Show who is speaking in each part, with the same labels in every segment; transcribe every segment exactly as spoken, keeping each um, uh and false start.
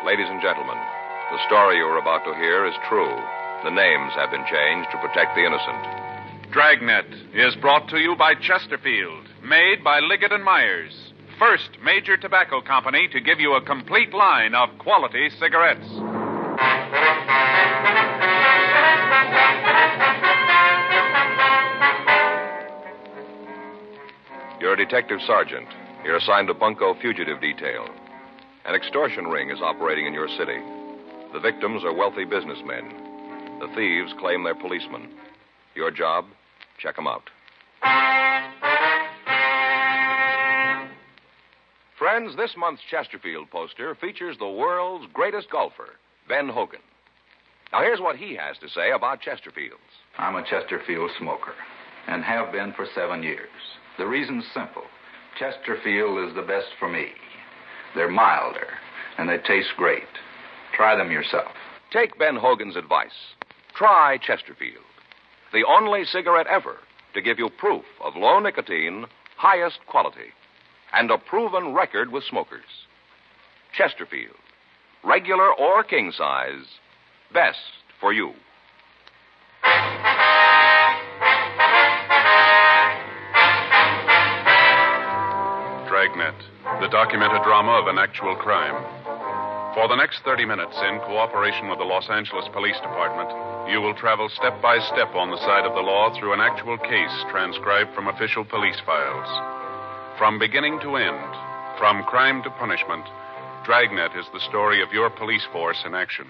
Speaker 1: Ladies and gentlemen, the story you are about to hear is true. The names have been changed to protect the innocent.
Speaker 2: Dragnet is brought to you by Chesterfield, made by Liggett and Myers, first major tobacco company to give you a complete line of quality cigarettes.
Speaker 1: You're a detective sergeant. You're assigned to Bunko Fugitive Detail. An extortion ring is operating in your city. The victims are wealthy businessmen. The thieves claim they're policemen. Your job, check them out. Friends, this month's Chesterfield poster features the world's greatest golfer, Ben Hogan. Now, here's what he has to say about Chesterfields.
Speaker 3: I'm a Chesterfield smoker, and have been for seven years. The reason's simple. Chesterfield is the best for me. They're milder, and they taste great. Try them yourself.
Speaker 1: Take Ben Hogan's advice. Try Chesterfield, the only cigarette ever to give you proof of low nicotine, highest quality, and a proven record with smokers. Chesterfield, regular or king size, best for you.
Speaker 2: Dragnet, the documented drama of an actual crime. For the next thirty minutes, in cooperation with the Los Angeles Police Department, you will travel step by step on the side of the law through an actual case transcribed from official police files. From beginning to end, from crime to punishment, Dragnet is the story of your police force in action.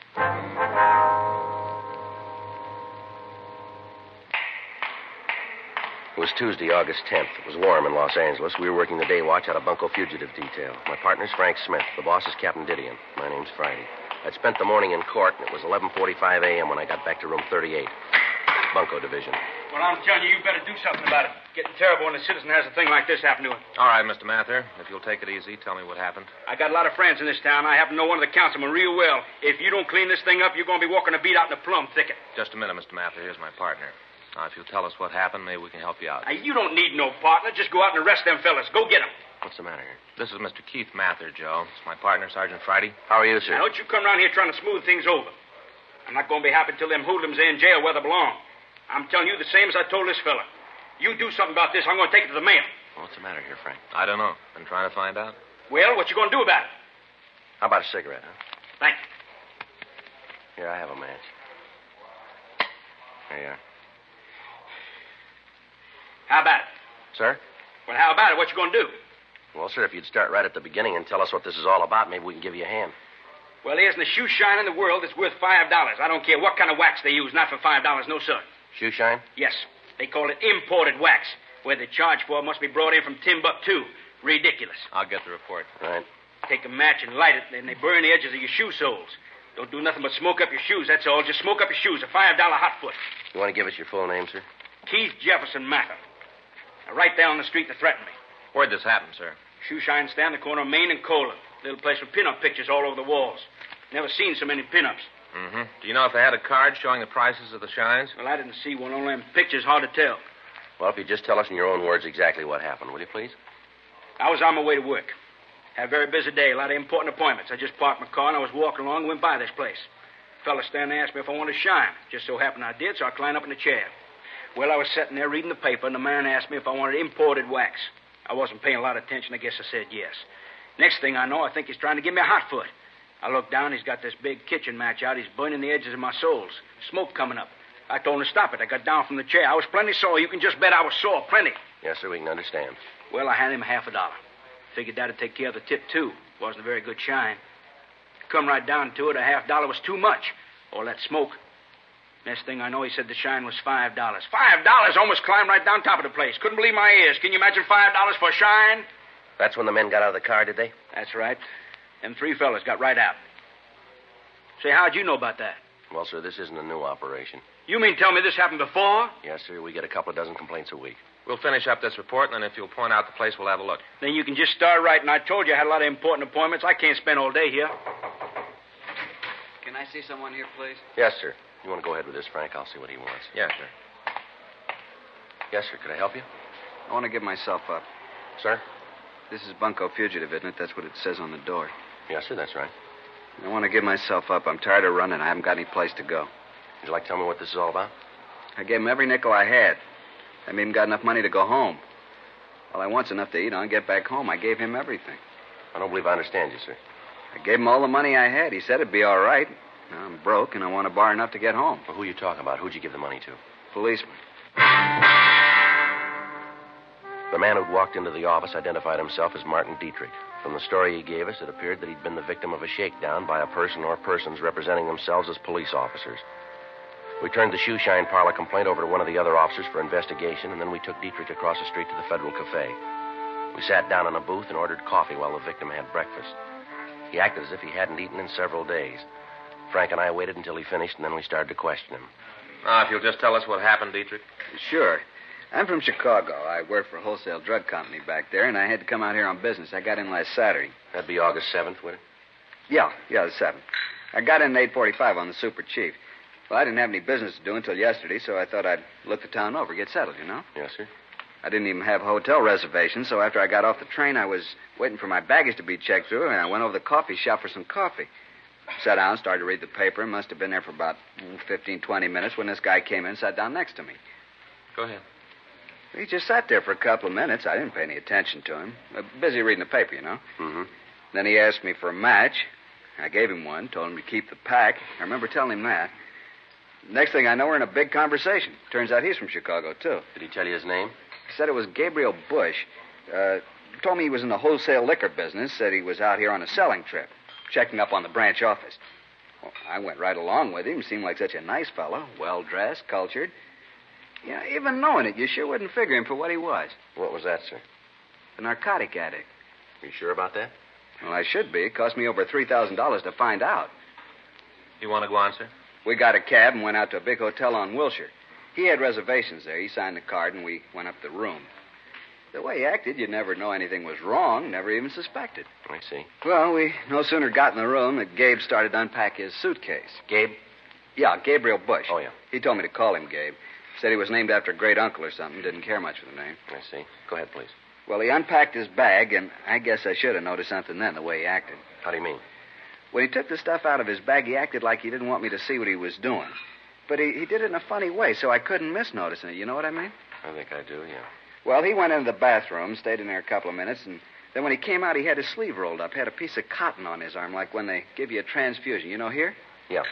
Speaker 4: It was Tuesday, August tenth. It was warm in Los Angeles. We were working the day watch out of Bunko Fugitive Detail. My partner's Frank Smith. The boss is Captain Didion. My name's Friday. I'd spent the morning in court, and it was eleven forty-five a.m. when I got back to room thirty-eight. Bunko Division.
Speaker 5: Well, I'm telling you, you better do something about it. Getting terrible when a citizen has a thing like this happen to him.
Speaker 6: All right, Mister Mather. If you'll take it easy, tell me what happened.
Speaker 5: I got a lot of friends in this town. I happen to know one of the councilmen real well. If you don't clean this thing up, you're going to be walking a beat out in the plum thicket.
Speaker 6: Just a minute, Mister Mather. Here's my partner. Now, if you'll tell us what happened, maybe we can help you out.
Speaker 5: Now, you don't need no partner. Just go out and arrest them fellas. Go get them.
Speaker 6: What's the matter here? This is Mister Keith Mather, Joe. It's my partner, Sergeant Friday.
Speaker 4: How are you, sir?
Speaker 5: Now, don't you come around here trying to smooth things over. I'm not going to be happy till them hoodlums are in jail where they belong. I'm telling you the same as I told this fella. You do something about this, I'm going to take it to the mail.
Speaker 4: What's the matter here, Frank?
Speaker 6: I don't know. Been trying to find out.
Speaker 5: Well, what you going to do about it?
Speaker 4: How about a cigarette, huh?
Speaker 5: Thank you.
Speaker 4: Here, I have a match. There you are.
Speaker 5: How about it?
Speaker 4: Sir?
Speaker 5: Well, how about it? What you going to do?
Speaker 4: Well, sir, if you'd start right at the beginning and tell us what this is all about, maybe we can give you a hand.
Speaker 5: Well, there isn't a shoe shine in the world that's worth five dollars. I don't care what kind of wax they use. Not for five dollars, no, sir.
Speaker 4: Shoe shine?
Speaker 5: Yes. They call it imported wax. Where they charge for it must be brought in from Timbuktu. Ridiculous.
Speaker 6: I'll get the report.
Speaker 4: Right.
Speaker 5: Take a match and light it, and they burn the edges of your shoe soles. Don't do nothing but smoke up your shoes, that's all. Just smoke up your shoes. A five dollar hot foot.
Speaker 4: You want to give us your full name, sir?
Speaker 5: Keith Jefferson Mather. Now, right there on the street that threatened me.
Speaker 6: Where'd this happen, sir?
Speaker 5: Shoe shine stand, the corner of Main and Cola. Little place with pin-up pictures all over the walls. Never seen so many pin-ups.
Speaker 6: Mm-hmm. Do you know if they had a card showing the prices of the shines?
Speaker 5: Well, I didn't see one. Only them pictures, hard to tell.
Speaker 4: Well, if you just tell us in your own words exactly what happened, will you, please?
Speaker 5: I was on my way to work. Had a very busy day, a lot of important appointments. I just parked my car and I was walking along and went by this place. A fella standing there asked me if I wanted to shine. Just so happened I did, so I climbed up in the chair. Well, I was sitting there reading the paper, and the man asked me if I wanted imported wax. I wasn't paying a lot of attention. I guess I said yes. Next thing I know, I think he's trying to give me a hot foot. I look down, he's got this big kitchen match out. He's burning the edges of my soles. Smoke coming up. I told him to stop it. I got down from the chair. I was plenty sore. You can just bet I was sore. Plenty.
Speaker 4: Yes, sir, we can understand.
Speaker 5: Well, I handed him half a dollar. Figured that'd take care of the tip, too. Wasn't a very good shine. Come right down to it, a half dollar was too much. All that smoke. Next thing I know, he said the shine was five dollars. Five dollars! Almost climbed right down top of the place. Couldn't believe my ears. Can you imagine five dollars for a shine?
Speaker 4: That's when the men got out of the car, did they?
Speaker 5: That's right. Them three fellas got right out. Say, how'd you know about that?
Speaker 4: Well, sir, this isn't a new operation.
Speaker 5: You mean tell me this happened before?
Speaker 4: Yes, sir. We get a couple of dozen complaints a week.
Speaker 6: We'll finish up this report, and then if you'll point out the place, we'll have a look.
Speaker 5: Then you can just start writing. I told you I had a lot of important appointments. I can't spend all day here.
Speaker 7: Can I see someone here, please?
Speaker 4: Yes, sir. You want to go ahead with this, Frank? I'll see what he wants.
Speaker 6: Yes, sir.
Speaker 4: Yes, sir. Could I help you?
Speaker 7: I want to give myself up.
Speaker 4: Sir?
Speaker 7: This is Bunko Fugitive, isn't it? That's what it says on the door.
Speaker 4: Yes, sir. That's right.
Speaker 7: I want to give myself up. I'm tired of running. I haven't got any place to go.
Speaker 4: Would you like to tell me what this is all about?
Speaker 7: I gave him every nickel I had. I haven't even got enough money to go home. All I want's enough to eat on and get back home. I gave him everything.
Speaker 4: I don't believe I understand you, sir.
Speaker 7: I gave him all the money I had. He said it'd be all right. Now I'm broke, and I want to borrow enough to get home.
Speaker 4: Well, who are you talking about? Who'd you give the money to?
Speaker 7: Policeman.
Speaker 4: The man who'd walked into the office identified himself as Martin Dietrich. From the story he gave us, it appeared that he'd been the victim of a shakedown by a person or persons representing themselves as police officers. We turned the shoeshine parlor complaint over to one of the other officers for investigation, and then we took Dietrich across the street to the Federal Cafe. We sat down in a booth and ordered coffee while the victim had breakfast. He acted as if he hadn't eaten in several days. Frank and I waited until he finished, and then we started to question him.
Speaker 6: Now, if you'll just tell us what happened, Dietrich.
Speaker 7: Sure. I'm from Chicago. I work for a wholesale drug company back there, and I had to come out here on business. I got in last Saturday.
Speaker 4: That'd be August seventh, would it?
Speaker 7: Yeah, yeah, the seventh. I got in at eight forty-five on the Super Chief. Well, I didn't have any business to do until yesterday, so I thought I'd look the town over, get settled, you know?
Speaker 4: Yes, sir.
Speaker 7: I didn't even have hotel reservations, so after I got off the train, I was waiting for my baggage to be checked through, and I went over to the coffee shop for some coffee. Sat down, started to read the paper, must have been there for about fifteen, twenty minutes when this guy came in and sat down next to me.
Speaker 6: Go ahead.
Speaker 7: He just sat there for a couple of minutes. I didn't pay any attention to him. Uh, busy reading the paper, you know.
Speaker 4: Mm-hmm.
Speaker 7: Then he asked me for a match. I gave him one, told him to keep the pack. I remember telling him that. Next thing I know, we're in a big conversation. Turns out he's from Chicago, too.
Speaker 4: Did he tell you his name?
Speaker 7: He said it was Gabriel Bush. Uh, told me he was in the wholesale liquor business. Said he was out here on a selling trip, checking up on the branch office. Well, I went right along with him. Seemed like such a nice fellow, well-dressed, cultured. Yeah, even knowing it, you sure wouldn't figure him for what he was.
Speaker 4: What was that, sir?
Speaker 7: A narcotic addict.
Speaker 4: Are you sure about that?
Speaker 7: Well, I should be. It cost me over three thousand dollars to find out.
Speaker 6: You want to go on, sir?
Speaker 7: We got a cab and went out to a big hotel on Wilshire. He had reservations there. He signed the card, and we went up the room. The way he acted, you'd never know anything was wrong, never even suspected.
Speaker 4: I see.
Speaker 7: Well, we no sooner got in the room than Gabe started to unpack his suitcase.
Speaker 4: Gabe?
Speaker 7: Yeah, Gabriel Bush.
Speaker 4: Oh, yeah.
Speaker 7: He told me to call him Gabe. Said he was named after a great uncle or something. Didn't care much for the name.
Speaker 4: I see. Go ahead, please.
Speaker 7: Well, he unpacked his bag, and I guess I should have noticed something then, the way he acted.
Speaker 4: How do you mean?
Speaker 7: When he took the stuff out of his bag, he acted like he didn't want me to see what he was doing. But he, he did it in a funny way, so I couldn't miss noticing it. You know what I mean?
Speaker 4: I think I do, yeah.
Speaker 7: Well, he went into the bathroom, stayed in there a couple of minutes, and then when he came out, he had his sleeve rolled up, had a piece of cotton on his arm, like when they give you a transfusion. You know, here?
Speaker 4: Yeah.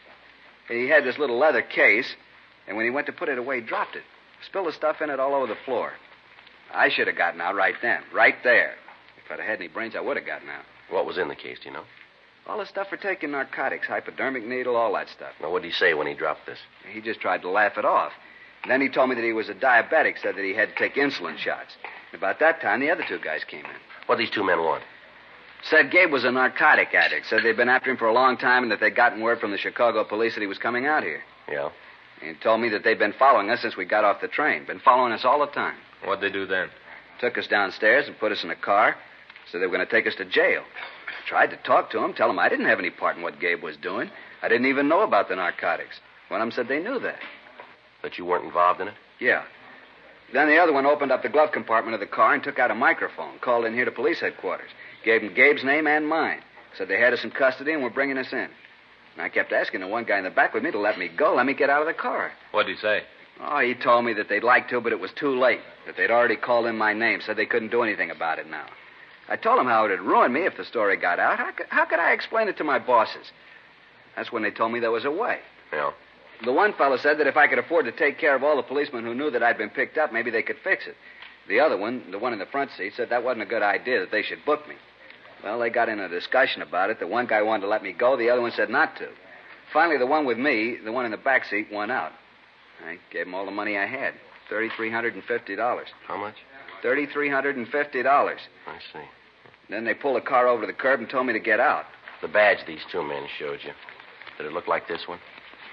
Speaker 7: He had this little leather case, and when he went to put it away, he dropped it. Spilled the stuff in it all over the floor. I should have gotten out right then, right there. If I'd have had any brains, I would have gotten out.
Speaker 4: What was in the case, do you know?
Speaker 7: All the stuff for taking narcotics, hypodermic needle, all that stuff.
Speaker 4: Now, what did he say when he dropped this?
Speaker 7: He just tried to laugh it off. And then he told me that he was a diabetic, said that he had to take insulin shots. And about that time, the other two guys came in.
Speaker 4: What did these two men want?
Speaker 7: Said Gabe was a narcotic addict. Said they'd been after him for a long time and that they'd gotten word from the Chicago police that he was coming out here.
Speaker 4: Yeah?
Speaker 7: He told me that they'd been following us since we got off the train. Been following us all the time.
Speaker 6: What'd they do then?
Speaker 7: Took us downstairs and put us in a car. Said they were going to take us to jail. Tried to talk to him, tell him I didn't have any part in what Gabe was doing. I didn't even know about the narcotics. One of them said they knew that.
Speaker 4: That you weren't involved in it?
Speaker 7: Yeah. Then the other one opened up the glove compartment of the car and took out a microphone, called in here to police headquarters. Gave him Gabe's name and mine. Said they had us in custody and were bringing us in. And I kept asking the one guy in the back with me to let me go, let me get out of the car.
Speaker 6: What'd he say?
Speaker 7: Oh, he told me that they'd like to, but it was too late. That they'd already called in my name, said they couldn't do anything about it now. I told him how it would ruin me if the story got out. How could, how could I explain it to my bosses? That's when they told me there was a way.
Speaker 4: Yeah.
Speaker 7: The one fellow said that if I could afford to take care of all the policemen who knew that I'd been picked up, maybe they could fix it. The other one, the one in the front seat, said that wasn't a good idea, that they should book me. Well, they got in a discussion about it. The one guy wanted to let me go. The other one said not to. Finally, the one with me, the one in the back seat, won out. I gave him all the money I had, three thousand three hundred fifty dollars.
Speaker 4: How much?
Speaker 7: three thousand three hundred fifty dollars.
Speaker 4: I see.
Speaker 7: Then they pulled the car over to the curb and told me to get out.
Speaker 4: The badge these two men showed you, did it look like this one?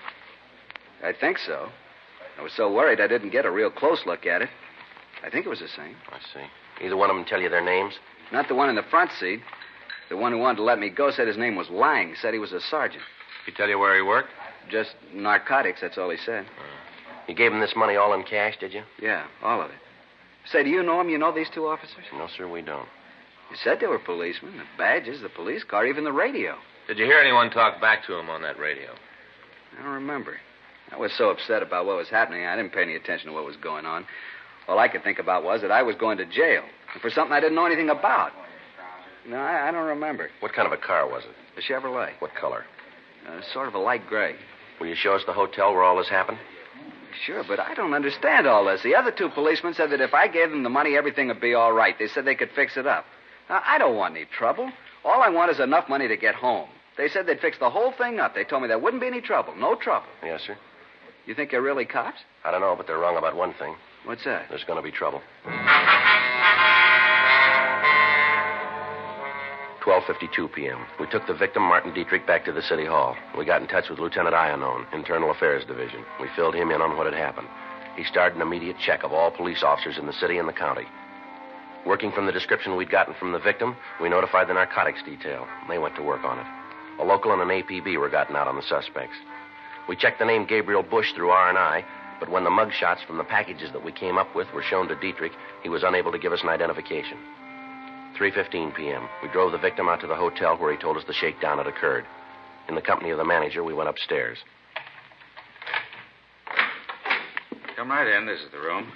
Speaker 7: I think so. I was so worried I didn't get a real close look at it. I think it was the same.
Speaker 4: I see. Either one of them tell you their names?
Speaker 7: Not the one in the front seat. The one who wanted to let me go said his name was Lang. Said he was a sergeant.
Speaker 6: He tell you where he worked?
Speaker 7: Just narcotics, that's all he said.
Speaker 4: Uh, you gave him this money all in cash, did you?
Speaker 7: Yeah, all of it. Say, do you know him? You know these two officers?
Speaker 4: No, sir, we don't.
Speaker 7: You said they were policemen. The badges, the police car, even the radio.
Speaker 6: Did you hear anyone talk back to him on that radio?
Speaker 7: I don't remember. I was so upset about what was happening, I didn't pay any attention to what was going on. All I could think about was that I was going to jail for something I didn't know anything about. No, I, I don't remember.
Speaker 4: What kind of a car was it?
Speaker 7: A Chevrolet.
Speaker 4: What color?
Speaker 7: Uh, sort of a light gray.
Speaker 4: Will you show us the hotel where all this happened?
Speaker 7: Sure, but I don't understand all this. The other two policemen said that if I gave them the money, everything would be all right. They said they could fix it up. Now, I don't want any trouble. All I want is enough money to get home. They said they'd fix the whole thing up. They told me there wouldn't be any trouble. No trouble.
Speaker 4: Yes, sir.
Speaker 7: You think they're really cops?
Speaker 4: I don't know, but they're wrong about one thing.
Speaker 7: What's that?
Speaker 4: There's going to be trouble. twelve fifty-two p.m. We took the victim, Martin Dietrich, back to the city hall. We got in touch with Lieutenant Iannone, Internal Affairs Division. We filled him in on what had happened. He started an immediate check of all police officers in the city and the county. Working from the description we'd gotten from the victim, we notified the narcotics detail. They went to work on it. A local and an A P B were gotten out on the suspects. We checked the name Gabriel Bush through R and I, but when the mug shots from the packages that we came up with were shown to Dietrich, he was unable to give us an identification. three fifteen p.m. We drove the victim out to the hotel where he told us the shakedown had occurred. In the company of the manager, we went upstairs.
Speaker 3: Come right in. This is the room.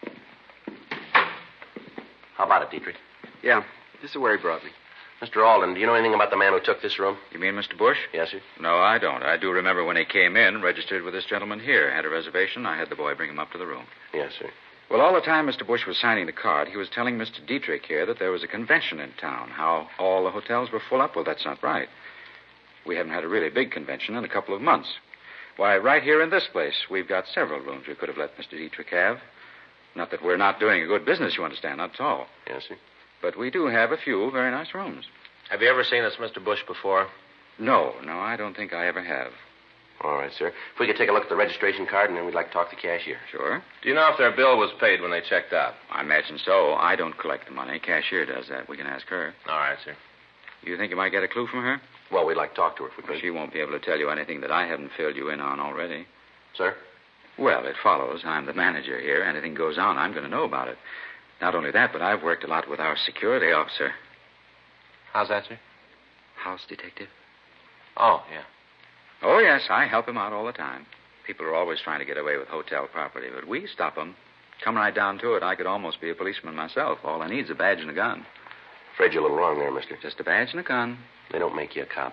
Speaker 4: How about it, Dietrich?
Speaker 7: Yeah, this is where he brought me.
Speaker 4: Mister Alden, do you know anything about the man who took this room?
Speaker 3: You mean Mister Bush?
Speaker 4: Yes, sir.
Speaker 3: No, I don't. I do remember when he came in, registered with this gentleman here, had a reservation. I had the boy bring him up to the room.
Speaker 4: Yes, sir.
Speaker 3: Well, all the time Mister Bush was signing the card, he was telling Mister Dietrich here that there was a convention in town, how all the hotels were full up. Well, that's not right. We haven't had a really big convention in a couple of months. Why, right here in this place, we've got several rooms we could have let Mister Dietrich have. Not that we're not doing a good business, you understand, not at all.
Speaker 4: Yes, sir.
Speaker 3: But we do have a few very nice rooms.
Speaker 6: Have you ever seen this Mister Bush before?
Speaker 3: No, no, I don't think I ever have.
Speaker 4: All right, sir. If we could take a look at the registration card, and then we'd like to talk to the cashier.
Speaker 3: Sure.
Speaker 6: Do you know if their bill was paid when they checked out?
Speaker 3: I imagine so. I don't collect the money. Cashier does that. We can ask her.
Speaker 6: All right, sir.
Speaker 3: You think you might get a clue from her?
Speaker 4: Well, we'd like to talk to her if we could.
Speaker 3: Well, she won't be able to tell you anything that I haven't filled you in on already.
Speaker 4: Sir?
Speaker 3: Well, it follows. I'm the manager here. Anything goes on, I'm going to know about it. Not only that, but I've worked a lot with our security officer.
Speaker 6: How's that, sir?
Speaker 3: House detective.
Speaker 6: Oh, yeah.
Speaker 3: Oh, yes, I help him out all the time. People are always trying to get away with hotel property, but we stop them. Come right down to it, I could almost be a policeman myself. All I need is a badge and a gun.
Speaker 4: Afraid you're a little wrong there, mister.
Speaker 3: Just a badge and a gun.
Speaker 4: They don't make you a cop.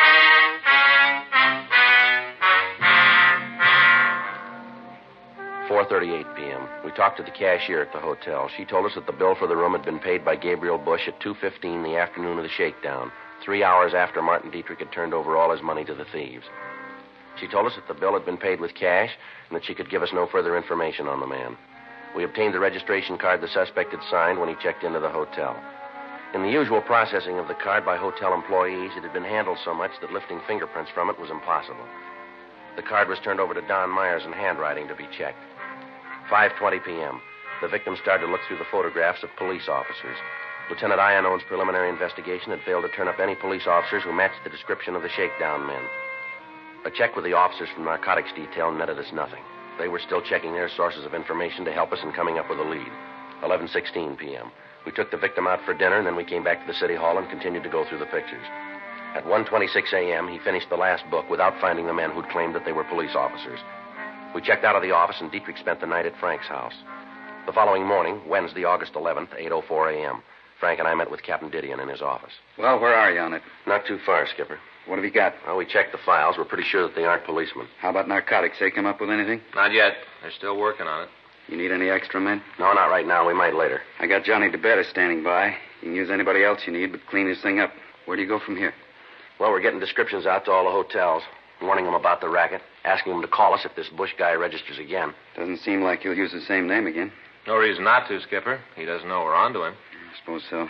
Speaker 4: four thirty-eight p.m. We talked to the cashier at the hotel. She told us that the bill for the room had been paid by Gabriel Bush at two fifteen the afternoon of the shakedown, three hours after Martin Dietrich had turned over all his money to the thieves. She told us that the bill had been paid with cash and that she could give us no further information on the man. We obtained the registration card the suspect had signed when he checked into the hotel. In the usual processing of the card by hotel employees, it had been handled so much that lifting fingerprints from it was impossible. The card was turned over to Don Myers in handwriting to be checked. five twenty p.m. The victim started to look through the photographs of police officers. Lieutenant Iannone's preliminary investigation had failed to turn up any police officers who matched the description of the shakedown men. A check with the officers from narcotics detail netted us nothing. They were still checking their sources of information to help us in coming up with a lead. eleven sixteen p.m. We took the victim out for dinner, and then we came back to the city hall and continued to go through the pictures. At one twenty-six a.m., he finished the last book without finding the men who'd claimed that they were police officers. We checked out of the office, and Dietrich spent the night at Frank's house. The following morning, Wednesday, August eleventh, eight oh four a.m., Frank and I met with Captain Didion in his office.
Speaker 3: Well, where are you on it?
Speaker 4: Not too far, Skipper.
Speaker 3: What have you got?
Speaker 4: Well, we checked the files. We're pretty sure that they aren't policemen.
Speaker 3: How about narcotics? They come up with anything?
Speaker 6: Not yet. They're still working on it.
Speaker 3: You need any extra men?
Speaker 4: No, not right now. We might later.
Speaker 3: I got Johnny DeBetta standing by. You can use anybody else you need, but clean this thing up. Where do you go from here?
Speaker 4: Well, we're getting descriptions out to all the hotels, warning them about the racket, asking them to call us if this Bush guy registers again.
Speaker 3: Doesn't seem like you'll use the same name again.
Speaker 6: No reason not to, Skipper. He doesn't know we're on to him.
Speaker 3: I suppose so.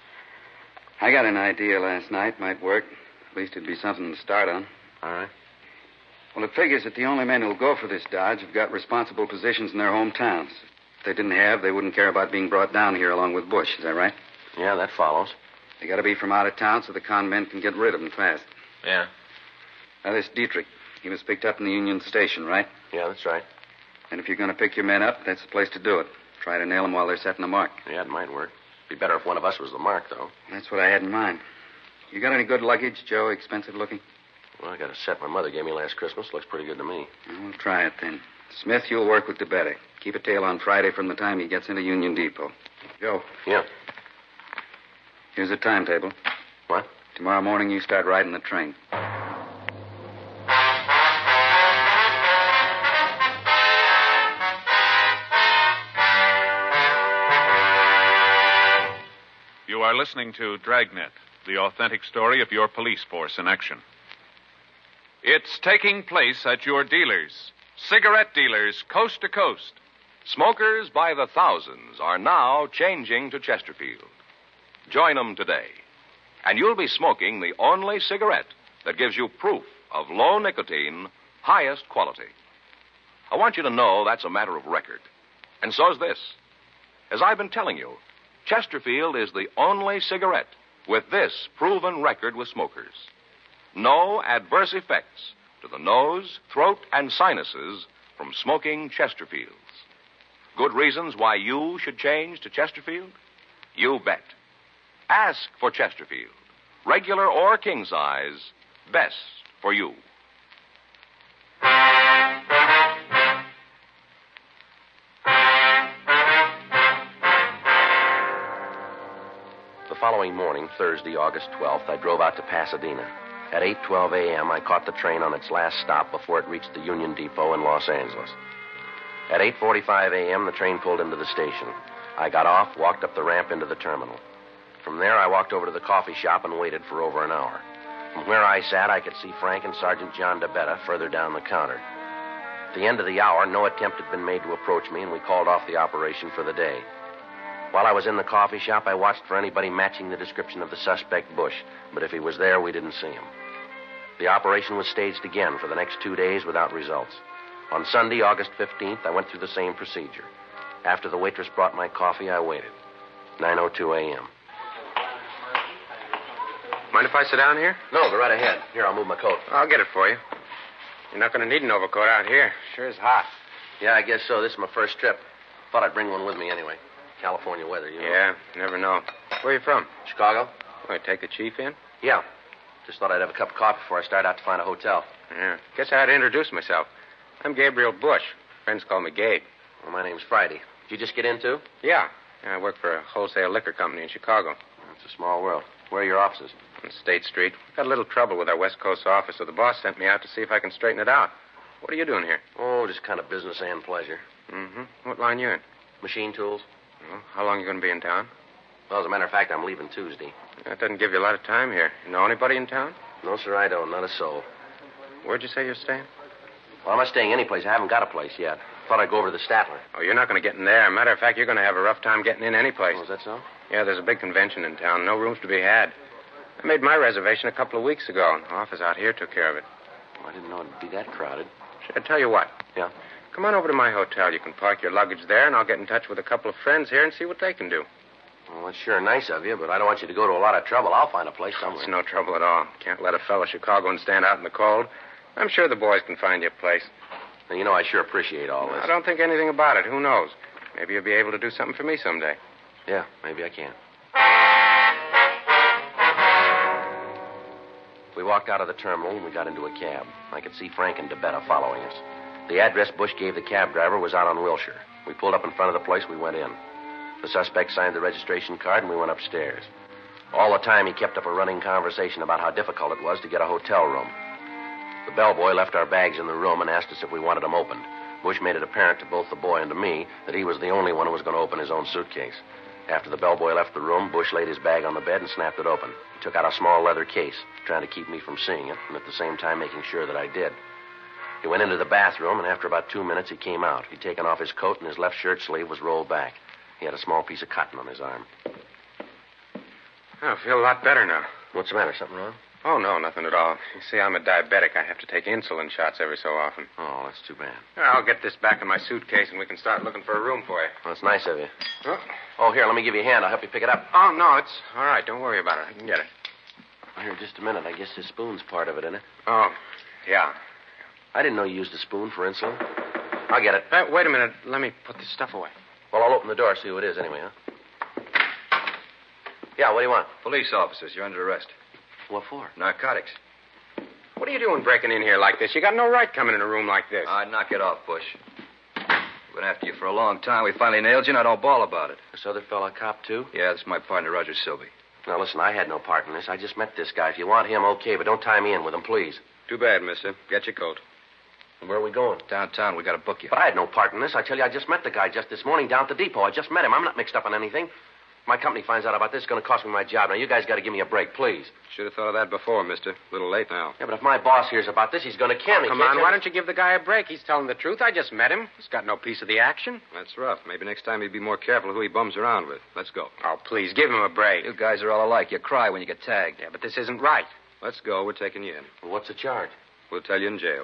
Speaker 3: I got an idea last night. Might work. At least it'd be something to start on.
Speaker 4: All right.
Speaker 3: Well, it figures that the only men who'll go for this dodge have got responsible positions in their hometowns. If they didn't have, they wouldn't care about being brought down here along with Bush. Is that right?
Speaker 4: Yeah, that follows.
Speaker 3: They got to be from out of town so the con men can get rid of them fast.
Speaker 6: Yeah.
Speaker 3: Now, this Dietrich, he was picked up in the Union Station, right?
Speaker 4: Yeah, that's right.
Speaker 3: And if you're going to pick your men up, that's the place to do it. Try to nail them while they're setting the mark.
Speaker 4: Yeah, it might work. Be better if one of us was the mark, though.
Speaker 3: That's what I had in mind.
Speaker 7: You got any good luggage, Joe? Expensive looking?
Speaker 4: Well, I got a set my mother gave me last Christmas. Looks pretty good to me.
Speaker 7: We'll try it then. Smith, you'll work with DeBetta. Keep a tail on Friday from the time he gets into Union Depot. Joe.
Speaker 4: Yeah.
Speaker 7: Here's a timetable.
Speaker 4: What?
Speaker 7: Tomorrow morning you start riding the train.
Speaker 2: You are listening to Dragnet, the authentic story of your police force in action. It's taking place at your dealers, cigarette dealers coast to coast.
Speaker 1: Smokers by the thousands are now changing to Chesterfield. Join them today, and you'll be smoking the only cigarette that gives you proof of low nicotine, highest quality. I want you to know that's a matter of record. And so's this. As I've been telling you, Chesterfield is the only cigarette with this proven record with smokers. No adverse effects to the nose, throat, and sinuses from smoking Chesterfields. Good reasons why you should change to Chesterfield? You bet. Ask for Chesterfield. Regular or king size, best for you.
Speaker 4: The following morning, Thursday, August twelfth, I drove out to Pasadena. At eight twelve a.m., I caught the train on its last stop before it reached the Union Depot in Los Angeles. At eight forty-five a.m., the train pulled into the station. I got off, walked up the ramp into the terminal. From there, I walked over to the coffee shop and waited for over an hour. From where I sat, I could see Frank and Sergeant John DeBetta further down the counter. At the end of the hour, no attempt had been made to approach me, and we called off the operation for the day. While I was in the coffee shop, I watched for anybody matching the description of the suspect, Bush, but if he was there, we didn't see him. The operation was staged again for the next two days without results. On Sunday, August fifteenth, I went through the same procedure. After the waitress brought my coffee, I waited. nine oh two a.m.
Speaker 8: Mind if I sit down here?
Speaker 4: No, go right ahead. Here, I'll move my coat.
Speaker 8: I'll get it for you. You're not going to need an overcoat out here. Sure is hot.
Speaker 4: Yeah, I guess so. This is my first trip. Thought I'd bring one with me anyway. California weather, you know.
Speaker 8: Yeah, never know. Where are you from?
Speaker 4: Chicago?
Speaker 8: Oh, you take the chief in?
Speaker 4: Yeah. Just thought I'd have a cup of coffee before I start out to find a hotel.
Speaker 8: Yeah. Guess I had to introduce myself. I'm Gabriel Bush. Friends call me Gabe.
Speaker 4: Well, my name's Friday. Did you just get in, too?
Speaker 8: Yeah. yeah. I work for a wholesale liquor company in Chicago.
Speaker 4: It's a small world. Where are your offices?
Speaker 8: On State Street. We've got a little trouble with our West Coast office, so the boss sent me out to see if I can straighten it out. What are you doing here?
Speaker 4: Oh, just kind of business and pleasure.
Speaker 8: Mm-hmm. What line you in?
Speaker 4: Machine tools.
Speaker 8: Well, how long are you going to be in town?
Speaker 4: Well, as a matter of fact, I'm leaving Tuesday.
Speaker 8: That doesn't give you a lot of time here. You know anybody in town?
Speaker 4: No, sir, I don't. Not a soul.
Speaker 8: Where'd you say you're staying?
Speaker 4: Well, I'm not staying anyplace. I haven't got a place yet. Thought I'd go over to the Statler.
Speaker 8: Oh, you're not going to get in there. Matter of fact, you're going to have a rough time getting in any place.
Speaker 4: Oh, is that so?
Speaker 8: Yeah, there's a big convention in town. No rooms to be had. I made my reservation a couple of weeks ago, and the office out here took care of it.
Speaker 4: Oh, I didn't know it'd be that crowded.
Speaker 8: Should I tell you what?
Speaker 4: Yeah?
Speaker 8: Come on over to my hotel. You can park your luggage there, and I'll get in touch with a couple of friends here and see what they can do.
Speaker 4: Well, that's sure nice of you, but I don't want you to go to a lot of trouble. I'll find a place somewhere.
Speaker 8: It's no trouble at all. Can't let a fellow Chicagoan stand out in the cold. I'm sure the boys can find you a place.
Speaker 4: Now, you know, I sure appreciate all this.
Speaker 8: I don't think anything about it. Who knows? Maybe you'll be able to do something for me someday.
Speaker 4: Yeah, maybe I can. We walked out of the terminal and we got into a cab. I could see Frank and DeBetta following us. The address Bush gave the cab driver was out on Wilshire. We pulled up in front of the place. We went in. The suspect signed the registration card and we went upstairs. All the time he kept up a running conversation about how difficult it was to get a hotel room. The bellboy left our bags in the room and asked us if we wanted them opened. Bush made it apparent to both the boy and to me that he was the only one who was going to open his own suitcase. After the bellboy left the room, Bush laid his bag on the bed and snapped it open. He took out a small leather case, trying to keep me from seeing it, and at the same time making sure that I did. He went into the bathroom, and after about two minutes, he came out. He'd taken off his coat, and his left shirt sleeve was rolled back. He had a small piece of cotton on his arm.
Speaker 8: I feel a lot better now.
Speaker 4: What's the matter? Something wrong?
Speaker 8: Oh, no, nothing at all. You see, I'm a diabetic. I have to take insulin shots every so often.
Speaker 4: Oh, that's too bad.
Speaker 8: I'll get this back in my suitcase, and we can start looking for a room for you.
Speaker 4: Well, that's nice of you.
Speaker 8: Oh,
Speaker 4: Oh, here, let me give you a hand. I'll help you pick it up.
Speaker 8: oh no, it's all right. Don't worry about it. I can get it.
Speaker 4: Here, just a minute. I guess this spoon's part of it, isn't it?
Speaker 8: Oh, yeah.
Speaker 4: I didn't know you used a spoon for insulin. I'll get it.
Speaker 8: Uh, wait a minute. Let me put this stuff away.
Speaker 4: Well, I'll open the door, see who it is anyway, huh? Yeah, what do you want?
Speaker 7: Police officers, you're under arrest.
Speaker 4: What for?
Speaker 7: Narcotics.
Speaker 8: What are you doing breaking in here like this? You got no right coming in a room like this.
Speaker 7: All right, knock it off, Bush. We've been after you for a long time. We finally nailed you, and I don't bawl about it.
Speaker 4: This other fella a cop, too?
Speaker 7: Yeah, this is my partner, Roger Silby.
Speaker 4: Now, listen, I had no part in this. I just met this guy. If you want him, okay, but don't tie me in with him, please.
Speaker 8: Too bad, mister. Get your coat.
Speaker 4: And where are we going?
Speaker 7: Downtown, we got to book you.
Speaker 4: But I had no part in this. I tell you, I just met the guy just this morning down at the depot. I just met him. I'm not mixed up in anything. If my company finds out about this, it's going to cost me my job. Now, you guys got to give me a break, please.
Speaker 8: Should have thought of that before, mister. A little late now.
Speaker 4: Yeah, but if my boss hears about this, he's going to kill me.
Speaker 8: Come
Speaker 4: can't
Speaker 8: on,
Speaker 4: you?
Speaker 8: why don't you give the guy a break? He's telling the truth. I just met him. He's got no piece of the action.
Speaker 9: That's rough. Maybe next time he'd be more careful who he bums around with. Let's go.
Speaker 8: Oh, please, give him a break.
Speaker 7: You guys are all alike. You cry when you get tagged.
Speaker 8: Yeah, but this isn't right.
Speaker 9: Let's go. We're taking you in.
Speaker 4: Well, what's the charge?
Speaker 9: We'll tell you in jail.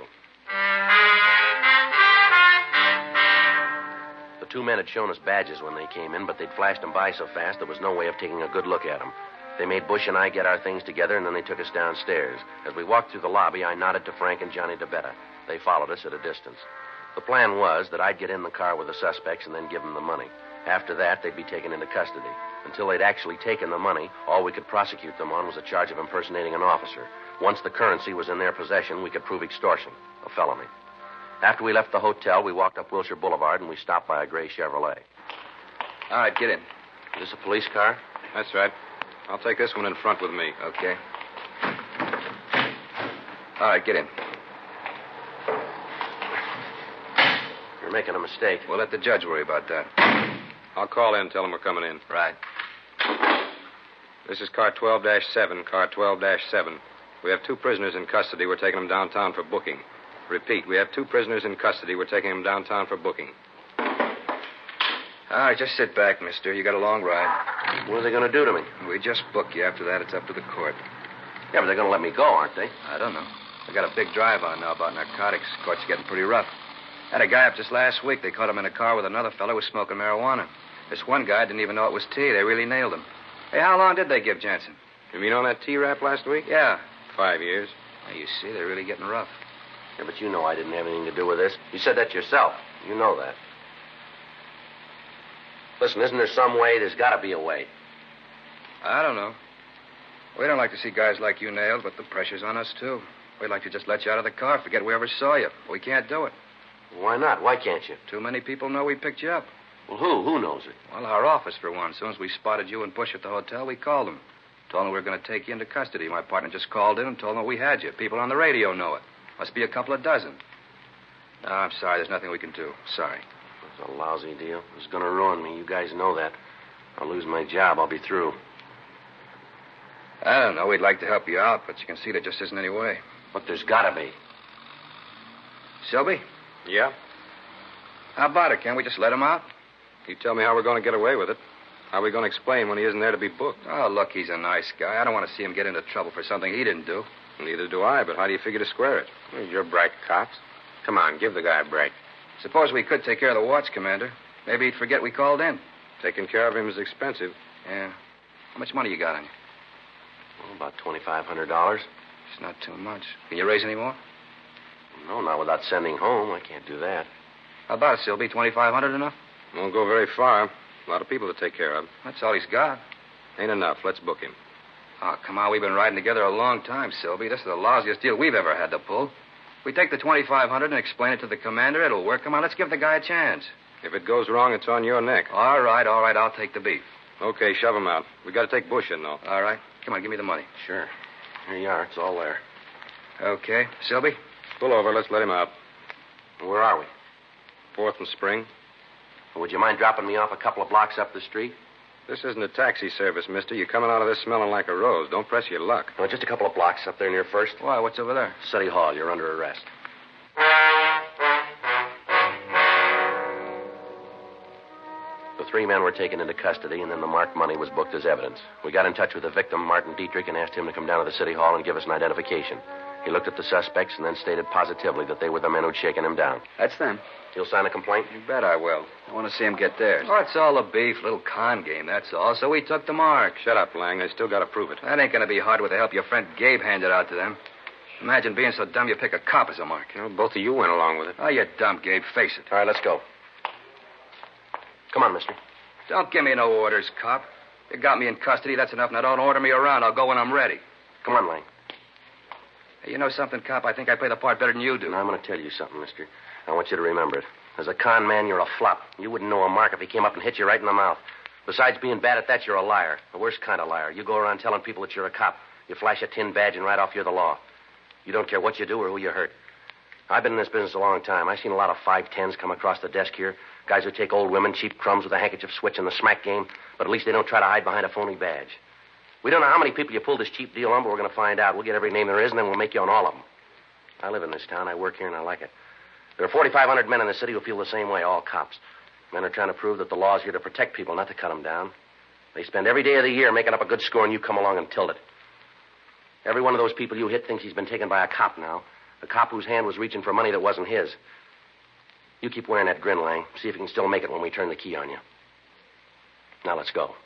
Speaker 4: The two men had shown us badges when they came in, but they'd flashed them by so fast there was no way of taking a good look at them. They made Bush and I get our things together, and then they took us downstairs. As we walked through the lobby, I nodded to Frank and Johnny DeBetta. They followed us at a distance. The plan was that I'd get in the car with the suspects and then give them the money. After that, they'd be taken into custody. Until they'd actually taken the money, all we could prosecute them on was a charge of impersonating an officer. Once the currency was in their possession, we could prove extortion, a felony. After we left the hotel, we walked up Wilshire Boulevard, and we stopped by a gray Chevrolet.
Speaker 7: All right, get in.
Speaker 4: Is this a police car?
Speaker 9: That's right. I'll take this one in front with me.
Speaker 7: Okay. All right, get in.
Speaker 4: You're making a mistake.
Speaker 7: We'll let the judge worry about that.
Speaker 9: I'll call in and tell him we're coming in.
Speaker 7: Right.
Speaker 9: This is car twelve dash seven, car twelve dash seven. We have two prisoners in custody. We're taking them downtown for booking. Repeat, we have two prisoners in custody. We're taking them downtown for booking.
Speaker 7: All right, just sit back, mister. You got a long ride.
Speaker 4: What are they going to do to me?
Speaker 7: We just book you. After that, it's up to the court.
Speaker 4: Yeah, but they're going to let me go, aren't they?
Speaker 7: I don't know. They got a big drive on now about narcotics. Court's getting pretty rough. Had a guy up just last week. They caught him in a car with another fellow who was smoking marijuana. This one guy didn't even know it was tea. They really nailed him. Hey, how long did they give Jensen?
Speaker 9: You mean on that T-rap last week?
Speaker 7: Yeah.
Speaker 9: Five years.
Speaker 7: Now, you see, they're really getting rough.
Speaker 4: Yeah, but you know I didn't have anything to do with this. You said that yourself. You know that. Listen, isn't there some way? There's got to be a way.
Speaker 7: I don't know. We don't like to see guys like you nailed, but the pressure's on us, too. We'd like to just let you out of the car, forget we ever saw you. But we can't do it.
Speaker 4: Why not? Why can't you?
Speaker 7: Too many people know we picked you up.
Speaker 4: Well, who? Who knows it?
Speaker 7: Well, our office, for one. As soon as we spotted you and Bush at the hotel, we called them. Told them we were going to take you into custody. My partner just called in and told them we had you. People on the radio know it. Must be a couple of dozen. No, I'm sorry. There's nothing we can do. Sorry.
Speaker 4: It's a lousy deal. It's going to ruin me. You guys know that. I'll lose my job. I'll be through.
Speaker 7: I don't know. We'd like to help you out, but you can see there just isn't any way.
Speaker 4: But there's got to be.
Speaker 7: Selby?
Speaker 9: Yeah?
Speaker 7: How about it? Can't we just let him out?
Speaker 9: You tell me how we're going to get away with it. How are we going to explain when he isn't there to be booked?
Speaker 7: Oh, look, he's a nice guy. I don't want to see him get into trouble for something he didn't do.
Speaker 9: Neither do I, but how do you figure to square it?
Speaker 8: Well, you're bright cops. Come on, give the guy a break.
Speaker 7: Suppose we could take care of the watch, Commander. Maybe he'd forget we called in.
Speaker 9: Taking care of him is expensive.
Speaker 7: Yeah. How much money you got on you?
Speaker 4: Well, about twenty-five hundred dollars.
Speaker 7: It's not too much. Can you raise any more?
Speaker 4: No, not without sending home. I can't do that.
Speaker 7: How about it, Silby? twenty-five hundred enough?
Speaker 9: Won't go very far. A lot of people to take care of.
Speaker 7: That's all he's got.
Speaker 9: Ain't enough. Let's book him.
Speaker 7: Oh, come on. We've been riding together a long time, Silby. This is the lousiest deal we've ever had to pull. If we take the twenty-five hundred and explain it to the commander, it'll work. Come on, let's give the guy a chance.
Speaker 9: If it goes wrong, it's on your neck.
Speaker 7: All right, all right. I'll take the beef.
Speaker 9: Okay, shove him out. We got to take Bush in, though.
Speaker 7: All right. Come on, give me the money.
Speaker 4: Sure. Here you are. It's all there.
Speaker 7: Okay. Silby?
Speaker 9: Pull over. Let's let him out.
Speaker 4: Where are we?
Speaker 9: Fourth and Spring.
Speaker 4: Would you mind dropping me off a couple of blocks up the street?
Speaker 9: This isn't a taxi service, mister. You're coming out of this smelling like a rose. Don't press your luck.
Speaker 4: No, just a couple of blocks up there near First.
Speaker 7: Why, what's over there?
Speaker 4: City Hall. You're under arrest. The three men were taken into custody, and then the marked money was booked as evidence. We got in touch with the victim, Martin Dietrich, and asked him to come down to the City Hall and give us an identification. He looked at the suspects and then stated positively that they were the men who'd shaken him down.
Speaker 7: That's them.
Speaker 4: You'll sign a complaint?
Speaker 7: You bet I will. I want to see him get theirs. Oh, it's all a beef, little con game, that's all. So we took the mark.
Speaker 9: Shut up, Lang. They still got to prove it.
Speaker 7: That ain't going to be hard with the help your friend Gabe handed out to them. Imagine being so dumb you pick a cop as a mark.
Speaker 8: You know, both of you went along with it.
Speaker 7: Oh, you're dumb, Gabe. Face it.
Speaker 4: All right, let's go. Come on, mister.
Speaker 7: Don't give me no orders, cop. You got me in custody, that's enough. Now don't order me around. I'll go when I'm ready.
Speaker 4: Come on, Lang.
Speaker 7: Hey, you know something, cop? I think I play the part better than you do.
Speaker 4: Now, I'm going to tell you something, mister. I want you to remember it. As a con man, you're a flop. You wouldn't know a mark if he came up and hit you right in the mouth. Besides being bad at that, you're a liar. The worst kind of liar. You go around telling people that you're a cop. You flash a tin badge and right off you're the law. You don't care what you do or who you hurt. I've been in this business a long time. I've seen a lot of five tens come across the desk here. Guys who take old women, cheap crumbs with a handkerchief switch in the smack game, but at least they don't try to hide behind a phony badge. We don't know how many people you pulled this cheap deal on, but we're going to find out. We'll get every name there is, and then we'll make you on all of them. I live in this town. I work here, and I like it. There are forty-five hundred men in the city who feel the same way, all cops. Men are trying to prove that the law's here to protect people, not to cut them down. They spend every day of the year making up a good score, and you come along and tilt it. Every one of those people you hit thinks he's been taken by a cop now. A cop whose hand was reaching for money that wasn't his. You keep wearing that grin, Lang. See if you can still make it when we turn the key on you. Now, let's go.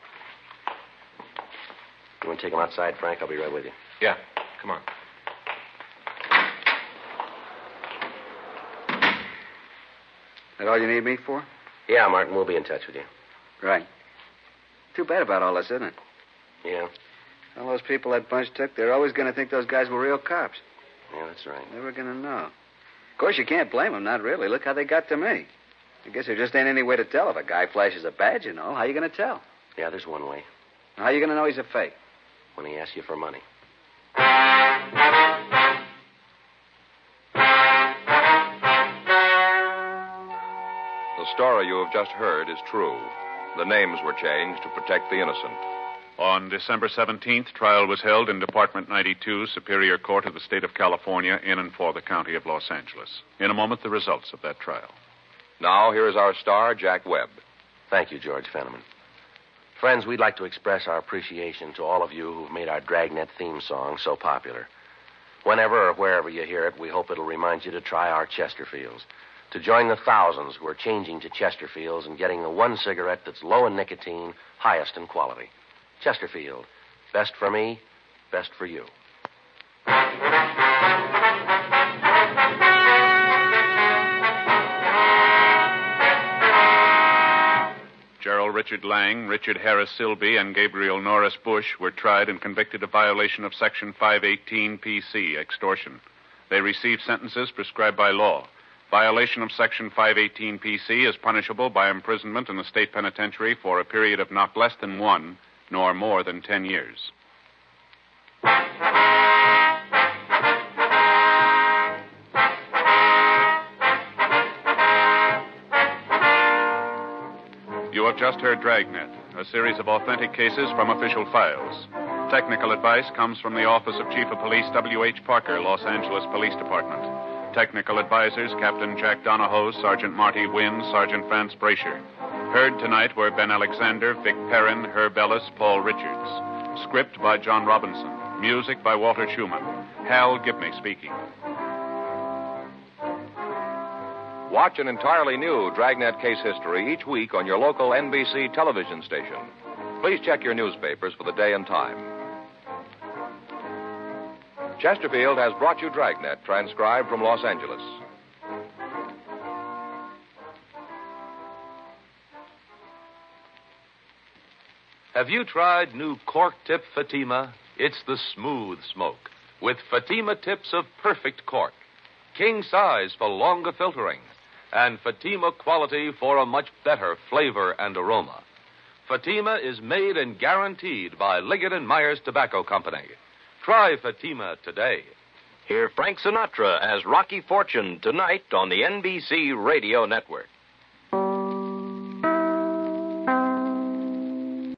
Speaker 4: You want to take him outside, Frank? I'll be right with you.
Speaker 6: Yeah, come on.
Speaker 7: That all you need me for?
Speaker 4: Yeah, Martin, we'll be in touch with you.
Speaker 7: Right. Too bad about all this, isn't it?
Speaker 4: Yeah.
Speaker 7: All those people that bunch took, they're always going to think those guys were real cops.
Speaker 4: Yeah, that's right.
Speaker 7: Never going to know. Of course, you can't blame them, not really. Look how they got to me. I guess there just ain't any way to tell if a guy flashes a badge, you know. How you going to tell?
Speaker 4: Yeah, there's one way.
Speaker 7: How you going to know he's a fake?
Speaker 4: When he asks you for money.
Speaker 1: The story you have just heard is true. The names were changed to protect the innocent.
Speaker 2: On December seventeenth, trial was held in Department ninety-two, Superior Court of the State of California, in and for the County of Los Angeles. In a moment, the results of that trial.
Speaker 1: Now, here is our star, Jack Webb.
Speaker 4: Thank you, George Fenneman. Friends, we'd like to express our appreciation to all of you who've made our Dragnet theme song so popular. Whenever or wherever you hear it, we hope it'll remind you to try our Chesterfields, to join the thousands who are changing to Chesterfields and getting the one cigarette that's low in nicotine, highest in quality. Chesterfield. Best for me, best for you.
Speaker 2: Gerald Richard Lang, Richard Harris Silby, and Gabriel Norris Bush were tried and convicted of violation of Section five eighteen P C, extortion. They received sentences prescribed by law. Violation of Section five eighteen P C is punishable by imprisonment in the state penitentiary for a period of not less than one, nor more than ten years. You have just heard Dragnet, a series of authentic cases from official files. Technical advice comes from the Office of Chief of Police W H Parker, Los Angeles Police Department. Technical advisors Captain Jack Donahoe, Sergeant Marty Wynn, Sergeant France Brasher. Heard tonight were Ben Alexander, Vic Perrin, Herb Ellis, Paul Richards. Script by John Robinson. Music by Walter Schumann. Hal Gibney speaking.
Speaker 1: Watch an entirely new Dragnet case history each week on your local N B C television station. Please check your newspapers for the day and time. Chesterfield has brought you Dragnet, transcribed from Los Angeles.
Speaker 10: Have you tried new cork tip Fatima? It's the smooth smoke, with Fatima tips of perfect cork, king size for longer filtering, and Fatima quality for a much better flavor and aroma. Fatima is made and guaranteed by Liggett and Myers Tobacco Company. Try Fatima today.
Speaker 11: Hear Frank Sinatra as Rocky Fortune tonight on the N B C Radio Network.